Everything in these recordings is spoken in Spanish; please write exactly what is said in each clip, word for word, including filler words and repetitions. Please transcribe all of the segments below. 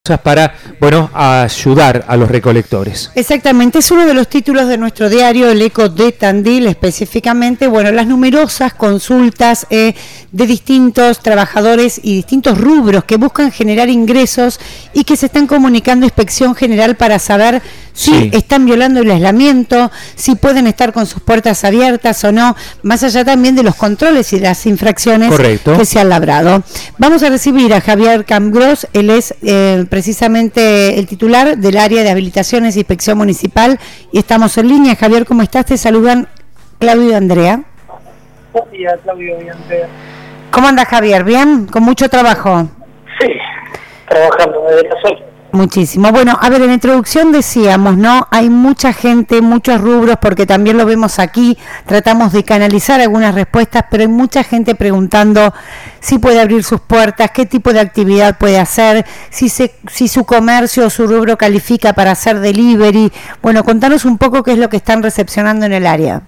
para, bueno, ayudar a los recolectores. Exactamente, es uno de los títulos de nuestro diario, El Eco de Tandil, específicamente, bueno, las numerosas consultas eh, de distintos trabajadores y distintos rubros que buscan generar ingresos y que se están comunicando a Inspección General para saber si sí. están violando el aislamiento, si pueden estar con sus puertas abiertas o no, más allá también de los controles y las infracciones Correcto. que se han labrado. Vamos a recibir a Javier Campgros, él es eh, precisamente el titular del área de habilitaciones e inspección municipal y estamos en línea. Javier, ¿cómo estás? Te saludan Claudio y Andrea. Buen día, Claudio y Andrea. ¿Cómo anda, Javier? ¿Bien? ¿Con mucho trabajo? Sí, trabajando desde las ocho. Muchísimo. Bueno, a ver, en la introducción decíamos, ¿no? Hay mucha gente, muchos rubros, porque también lo vemos aquí, tratamos de canalizar algunas respuestas, pero hay mucha gente preguntando si puede abrir sus puertas, qué tipo de actividad puede hacer, si se, si su comercio o su rubro califica para hacer delivery. Bueno, contanos un poco qué es lo que están recepcionando en el área.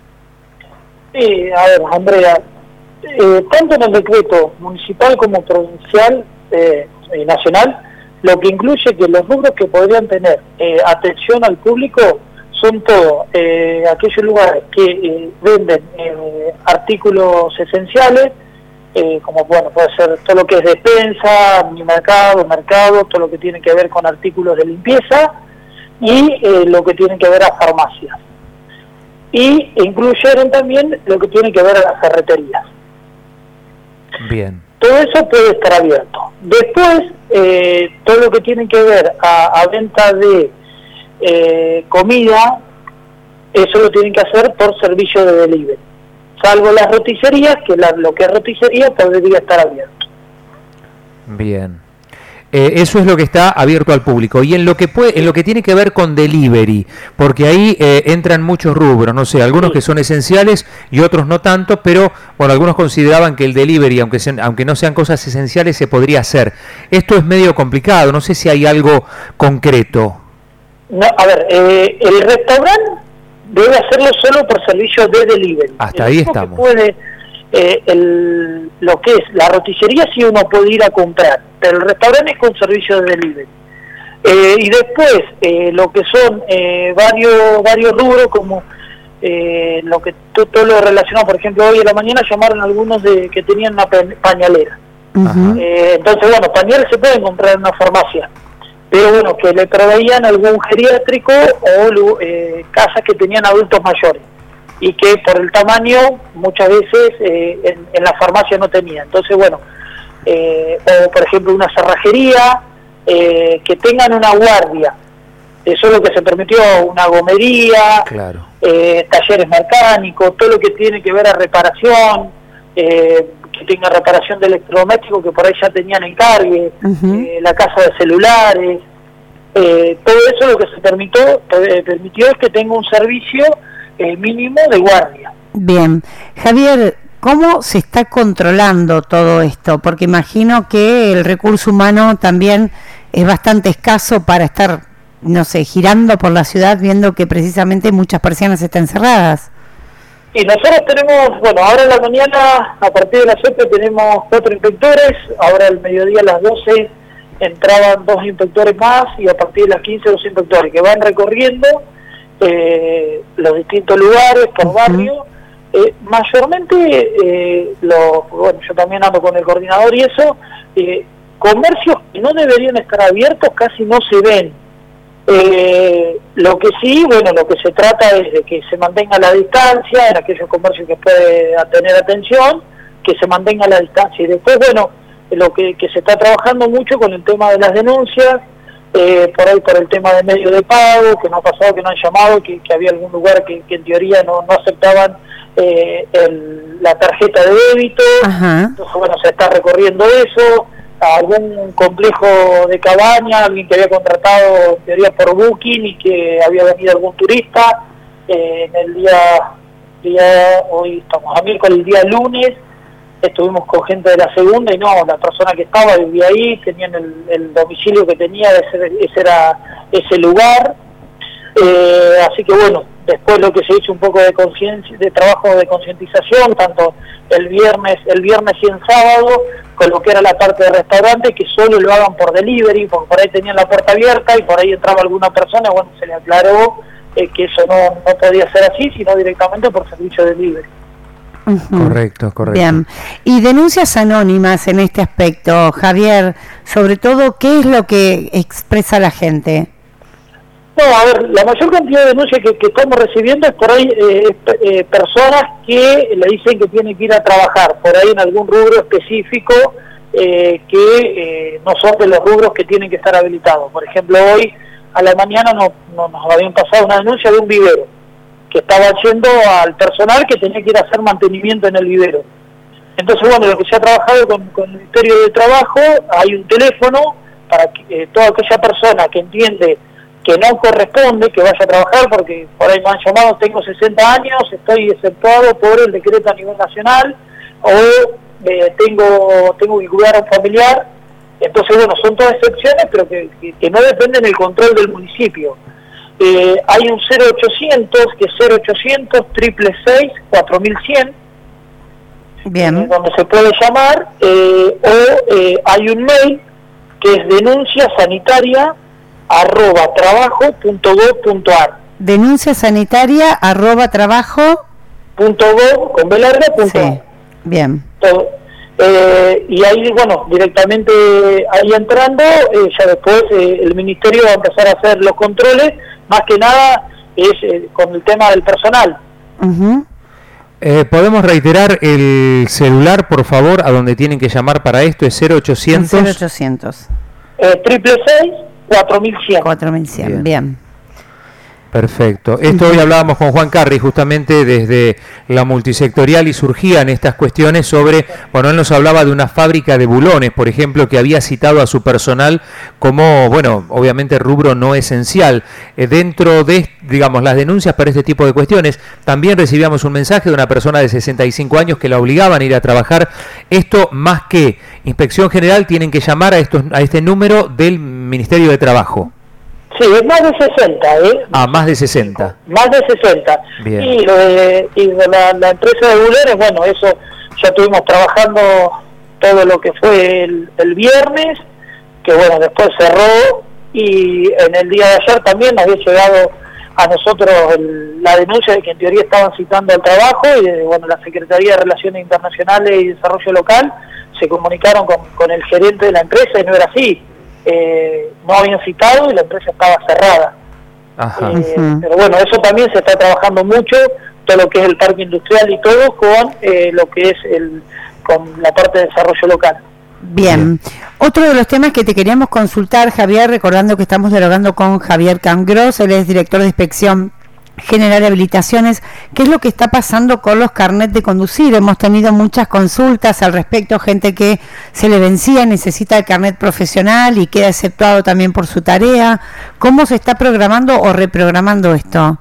Sí, a ver, Andrea, eh, tanto en el decreto municipal como provincial eh, y nacional, lo que incluye que los rubros que podrían tener eh, atención al público son todos eh, aquellos lugares que eh, venden eh, artículos esenciales, eh, como bueno puede ser todo lo que es despensa, mercado, mercado, todo lo que tiene que ver con artículos de limpieza y eh, lo que tiene que ver a farmacias. Y incluyeron también lo que tiene que ver a las ferreterías. Bien. Todo eso puede estar abierto. Después, eh, todo lo que tiene que ver a, a venta de eh, comida, eso lo tienen que hacer por servicio de delivery. Salvo las roticerías, que la, lo que es roticería podría estar abierto. Bien. Eh, eso es lo que está abierto al público. Y en lo que puede, en lo que tiene que ver con delivery, porque ahí eh, entran muchos rubros, no sé, algunos sí. que son esenciales y otros no tanto, pero bueno, algunos consideraban que el delivery, aunque sean, aunque no sean cosas esenciales, se podría hacer. Esto es medio complicado, no sé si hay algo concreto. No, a ver, eh, el restaurante debe hacerlo solo por servicio de delivery. Hasta ahí estamos. Puede, eh, el, lo que es la roticería sí uno puede ir a comprar, pero el restaurante es con servicio de delivery. Eh, y después, eh, lo que son eh, varios varios rubros, como eh, lo que todo lo relacionado, por ejemplo, hoy en la mañana llamaron a algunos de que tenían una pañalera. Uh-huh. eh, entonces, bueno, pañales se pueden comprar en una farmacia, pero bueno, que le proveían algún geriátrico o eh, casas que tenían adultos mayores, y que por el tamaño muchas veces eh, en, en la farmacia no tenía. Entonces, bueno, eh, o por ejemplo una cerrajería, eh, que tengan una guardia, eso es lo que se permitió, una gomería, claro. eh, talleres mecánicos, todo lo que tiene que ver a reparación, eh, que tenga reparación de electrodomésticos que por ahí ya tenían encargue, uh-huh. eh, la casa de celulares, eh, todo eso lo que se permitió, eh, permitió es que tenga un servicio eh, mínimo de guardia. Bien, Javier, ¿cómo se está controlando todo esto? Porque imagino que el recurso humano también es bastante escaso para estar, no sé, girando por la ciudad viendo que precisamente muchas persianas están cerradas. Y nosotros tenemos, bueno, ahora en la mañana, a partir de las siete tenemos cuatro inspectores, ahora al mediodía a las doce entraban dos inspectores más y a partir de las quince dos inspectores que van recorriendo eh, los distintos lugares por uh-huh. barrio. Eh, mayormente, eh, lo, bueno, yo también ando con el coordinador y eso, eh, comercios que no deberían estar abiertos casi no se ven. Eh, lo que sí, bueno, lo que se trata es de que se mantenga la distancia en aquellos comercios que puede tener atención, que se mantenga la distancia. Y después, bueno, lo que, que se está trabajando mucho con el tema de las denuncias, eh, por ahí por el tema de medio de pago, que no ha pasado, que no han llamado, que, que había algún lugar que, que en teoría no, no aceptaban Eh, el, la tarjeta de débito. Ajá. Entonces bueno, se está recorriendo eso, algún complejo de cabaña, alguien que había contratado en teoría por Booking y que había venido algún turista, eh, en el día, día hoy estamos a miércoles, el día lunes estuvimos con gente de la segunda y no, la persona que estaba vivía ahí, tenían el, el domicilio que tenía, ese, ese era ese lugar. Eh, así que bueno, después lo que se hizo un poco de conciencia, de trabajo de concientización, tanto el viernes, el viernes y el sábado, con lo que era la parte de restaurante, que solo lo hagan por delivery, porque por ahí tenían la puerta abierta y por ahí entraba alguna persona, bueno, se le aclaró eh, que eso no, no podía ser así, sino directamente por servicio de delivery. Uh-huh. Correcto, correcto. Bien. Y denuncias anónimas en este aspecto, Javier, sobre todo, ¿qué es lo que expresa la gente? No, a ver, la mayor cantidad de denuncias que, que estamos recibiendo es por ahí eh, eh, personas que le dicen que tienen que ir a trabajar, por ahí en algún rubro específico eh, que eh, no son de los rubros que tienen que estar habilitados. Por ejemplo, hoy a la mañana no, no, nos habían pasado una denuncia de un vivero, que estaba yendo al personal que tenía que ir a hacer mantenimiento en el vivero. Entonces, bueno, lo que se ha trabajado con, con el Ministerio de Trabajo, hay un teléfono para que eh, toda aquella persona que entiende que no corresponde que vaya a trabajar, porque por ahí me han llamado, tengo sesenta años, estoy exceptuado por el decreto a nivel nacional, o eh, tengo tengo que cuidar a un familiar. Entonces, bueno, son todas excepciones, pero que, que, que no dependen del control del municipio. Eh, hay un cero ochocientos, que es cero ochocientos, triple seis, cuatro mil cien, Bien. Eh, donde se puede llamar, eh, o eh, hay un mail, que es denuncia sanitaria, arroba trabajo punto gov punto ar. Denuncia sanitaria arroba trabajo punto gov con B larga punto sí. Bien. Todo. Eh, y ahí, bueno, directamente ahí entrando, eh, ya después eh, el ministerio va a empezar a hacer los controles, más que nada es eh, con el tema del personal. Uh-huh. Eh, ¿Podemos reiterar el celular, por favor, a donde tienen que llamar para esto? Es cero ochocientos. cero ochocientos. Eh, triple seis, cuatro mil cien. cuatro mil cien, bien. bien. Perfecto. Esto hoy hablábamos con Juan Carri justamente desde la multisectorial y surgían estas cuestiones sobre, bueno, él nos hablaba de una fábrica de bulones, por ejemplo, que había citado a su personal como, bueno, obviamente rubro no esencial. Eh, dentro de, digamos, las denuncias para este tipo de cuestiones, también recibíamos un mensaje de una persona de sesenta y cinco años que la obligaban a ir a trabajar. Esto, más que Inspección General, tienen que llamar a, estos, a este número del Ministerio de Trabajo. Sí, es más de sesenta, ¿eh? Ah, más de sesenta. Más de sesenta. Bien. Y, lo de, y de la, la empresa de bulones, bueno, eso ya estuvimos trabajando todo lo que fue el, el viernes, que bueno, después cerró, y en el día de ayer también había llegado a nosotros el, la denuncia de que en teoría estaban citando al trabajo, y de, bueno, la Secretaría de Relaciones Internacionales y Desarrollo Local se comunicaron con, con el gerente de la empresa y no era así. Eh, no habían citado y la empresa estaba cerrada. Ajá. Eh, Uh-huh. pero bueno, eso también se está trabajando mucho, todo lo que es el parque industrial y todo, con eh, lo que es el con la parte de desarrollo local. Bien. Otro de los temas que te queríamos consultar, Javier, recordando que estamos dialogando con Javier Cangros, él es director de Inspección General de Habilitaciones, ¿qué es lo que está pasando con los carnets de conducir? Hemos tenido muchas consultas al respecto, gente que se le vencía, necesita el carnet profesional y queda exceptuado también por su tarea. ¿Cómo se está programando o reprogramando esto?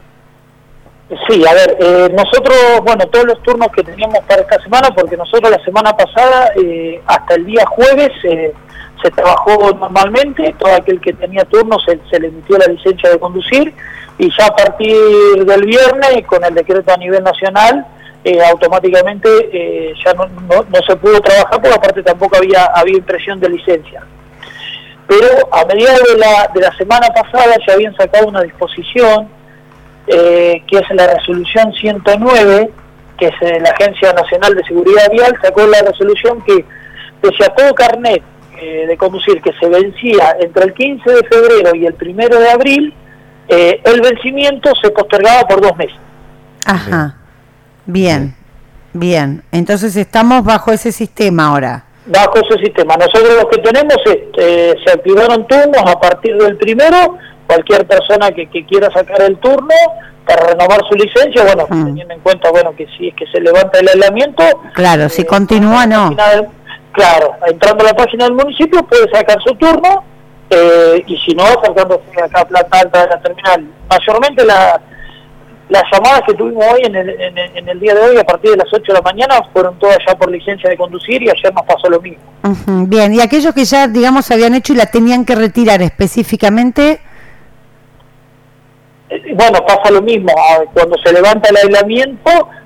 Sí, a ver, eh, nosotros, bueno, todos los turnos que teníamos para esta semana, porque nosotros la semana pasada, eh, hasta el día jueves, eh, se trabajó normalmente, todo aquel que tenía turno se, se le emitió la licencia de conducir, y ya a partir del viernes, con el decreto a nivel nacional, eh, automáticamente eh, ya no, no, no se pudo trabajar, porque aparte tampoco había, había impresión de licencia. Pero a mediados de la, de la semana pasada ya habían sacado una disposición, eh, que es la resolución ciento nueve, que es eh, la Agencia Nacional de Seguridad Vial, sacó la resolución que pese a todo carnet eh, de conducir que se vencía entre el quince de febrero y el primero de abril, eh, el vencimiento se postergaba por dos meses. Ajá, bien, bien. Entonces estamos bajo ese sistema ahora. Bajo ese sistema. Nosotros lo que tenemos es, eh, se activaron turnos a partir del primero, cualquier persona que, que quiera sacar el turno para renovar su licencia, bueno, mm. teniendo en cuenta, bueno, que si es que se levanta el aislamiento... Claro, eh, si continúa, no. Del, claro, entrando a la página del municipio puede sacar su turno, eh, y si no, acercándose acá a Plata Alta de la terminal. Mayormente la, las llamadas que tuvimos hoy, en el, en, el, en el día de hoy, a partir de las ocho de la mañana, fueron todas ya por licencia de conducir, y ayer nos pasó lo mismo. Uh-huh. Bien, y aquellos que ya, digamos, habían hecho y la tenían que retirar específicamente... Bueno, pasa lo mismo, cuando se levanta el aislamiento,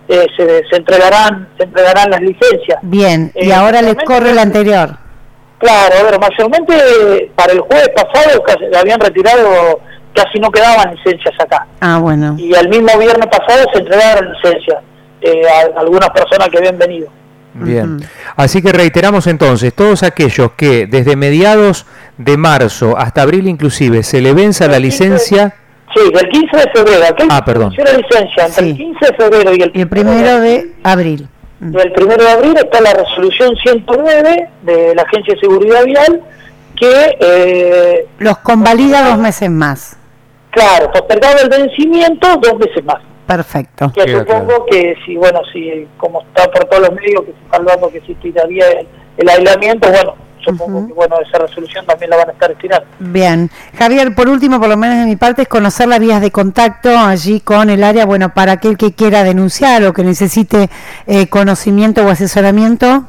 eh, se, se entregarán se entregarán las licencias. Bien, y Eh, ahora les realmente- corre la anterior. Claro, a ver, mayormente para el jueves pasado casi, habían retirado, casi no quedaban licencias acá. Ah, bueno. Y al mismo viernes pasado se entregaron licencias eh, a, a algunas personas que habían venido. Bien. Ujú. Así que reiteramos entonces, todos aquellos que desde mediados de marzo hasta abril inclusive se le venza la licencia... Sí, del quince de febrero. Aquel Ah, que perdón. venció la licencia entre Sí. el quince de febrero y el, Y el primero de abril. Mm. del primero de abril está la resolución ciento nueve de la Agencia de Seguridad Vial que, eh, Los convalida dos meses más. claro, postergado el vencimiento dos meses más. Perfecto. Que Queda supongo claro. que si, bueno, si como está por todos los medios que se está hablando que se estiraría el, el aislamiento, bueno, supongo Ujú. que, bueno, esa resolución también la van a estar estirando. Bien. Javier, por último, por lo menos de mi parte, es conocer las vías de contacto allí con el área, bueno, para aquel que quiera denunciar o que necesite eh, conocimiento o asesoramiento.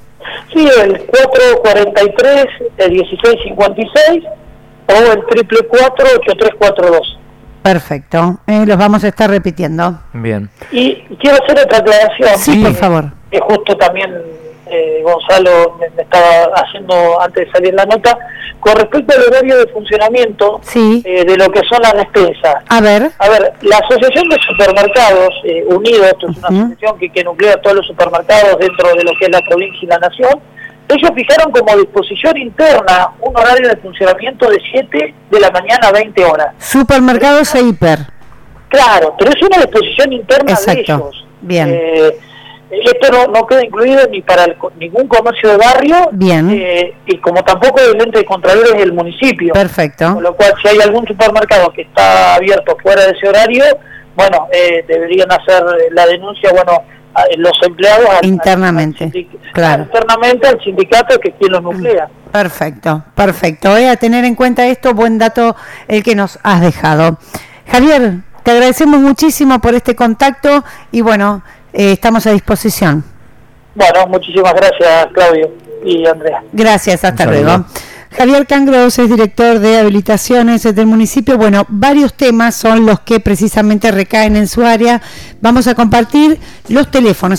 Sí, el cuatro cuarenta y tres, el dieciséis cincuenta y seis o el triple cuatro ocho tres cuatro dos. Perfecto. Eh, los vamos a estar repitiendo. Bien. Y quiero hacer otra aclaración. Sí, Sí. por favor. Que justo también eh, Gonzalo me, me estaba haciendo antes de salir la nota, con respecto al horario de funcionamiento Sí. eh, de lo que son las despensas. A ver. A ver, la Asociación de Supermercados eh, Unidos, esto es una Ujú. asociación que, que nuclea a todos los supermercados dentro de lo que es la provincia y la nación, ellos fijaron como disposición interna un horario de funcionamiento de siete de la mañana a veinte horas. Supermercados e hiper. Claro, pero es una disposición interna Exacto. de ellos. Bien. Eh, esto no, no queda incluido ni para el co- ningún comercio de barrio, Bien. eh, y como tampoco el ente de contralores del municipio. Perfecto. Con lo cual, si hay algún supermercado que está abierto fuera de ese horario, bueno, eh, deberían hacer la denuncia, bueno, a, los empleados al- Internamente, al sindic- claro. internamente al sindicato que es quien los nuclea. Perfecto, perfecto. Voy a tener en cuenta esto, buen dato el que nos has dejado. Javier, te agradecemos muchísimo por este contacto y bueno, eh, estamos a disposición. Bueno, muchísimas gracias, Claudio y Andrea. Gracias, hasta Un saludo. luego. Javier Cangros es director de habilitaciones del municipio. Bueno, varios temas son los que precisamente recaen en su área. Vamos a compartir los teléfonos.